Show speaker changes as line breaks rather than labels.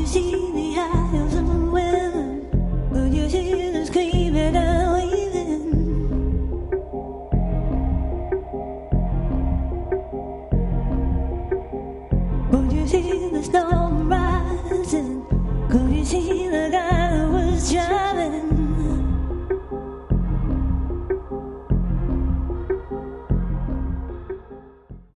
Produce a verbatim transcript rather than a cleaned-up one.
you see the eyes of women? Could you see the screaming and wailing? Could you see the storm rising? Could you see